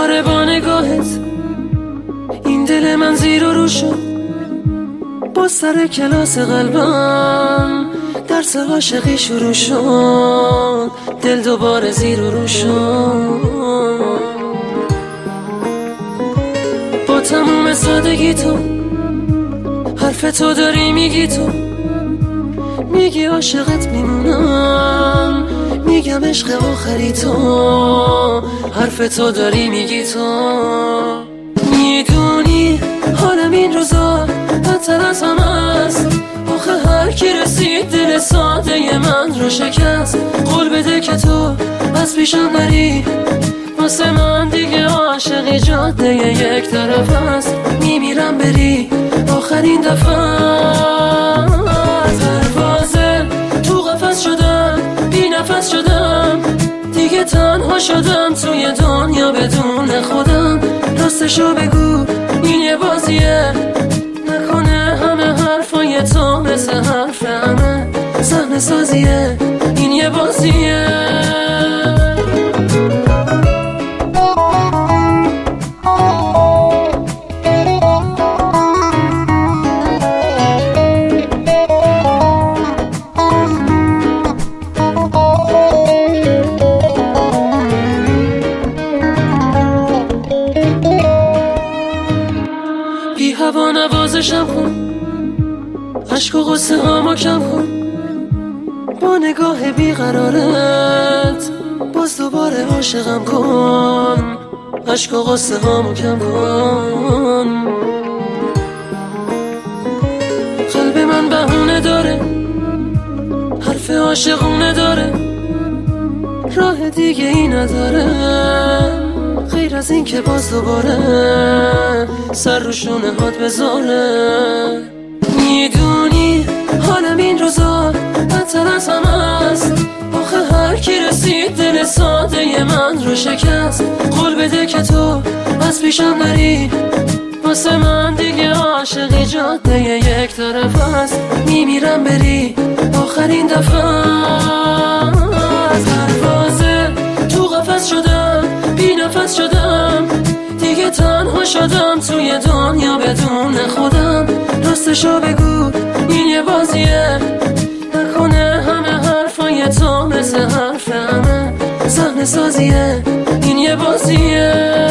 دوباره با نگاهت این دل من زیر و رو شد. با سر کلاس قلبم درس عاشقی شروع شد. دل دوباره زیر و رو شد. با تموم سادگی تو حرف تو داری میگی، تو میگی عاشقت میمونم، میگم عشق آخری تو. حرف تو داری میگی، تو میدونی حالم این روزا بدتر از همه است. آخه هر کی رسید دل ساده من رو شکست. قول بده که تو از پیشم نری، واسه من دیگه عاشقی جاده یک طرف است. میمیرم بری آخرین دفعه. پروازه تو قفس شدم، بی نفس شدم، دیگه تنها شدم توی دنیا بدون خودم. راستشو بگو این یه بازیه، نکنه همه حرفای تو مثل حرف همه صحنه سازیه. این یه بازیه. بی هوا نوازشم کن، عشق و غصه هامو کم کن. با نگاه بیقرارت باز دوباره عاشقم کن. عشق و غصه هامو کم کن. قلب من بهونه داره، حرف عاشقونه داره، راه دیگه ای نداره غیر از این که باز دوباره سر رو شونه هات بذاره. میدونی حالم این روزا بدتر از همه است. آخه هر کی رسید دل ساده من رو شکست. قول بده که تو از پیشم نری، واسه من دیگه عاشقی جاده یک طرف است. میمیرم بری آخرین دفعه. پروازه تو قفس شدم، بی نفس شدم، دیگه تنها شدم توی دنیا بدون خودم. راستشو بگو این یه بازیه، نکنه همه حرفای تو مثل حرف همه صحنه سازیه. این یه بازیه.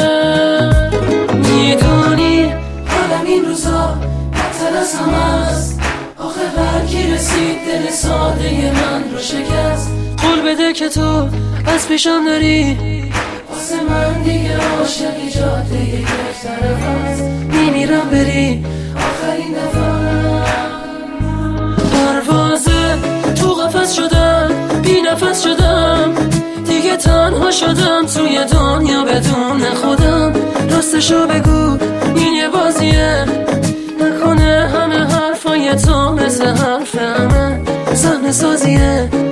میدونی حالم این روزا بدتر از همه است. آخه هر کی رسید دل ساده من رو شکست. قول بده که تو از پیشم نری، واسه من دیگه عاشقی جاده یک طرف است. میمیرم بری آخرین دفعه. پروازه تو قفس شدم، بی نفس شدم، دیگه تنها شدم توی دنیا بدون خودم. راستشو بگو این یه بازیه، نکنه همه حرفای تو مثل حرف همه صحنه سازیه.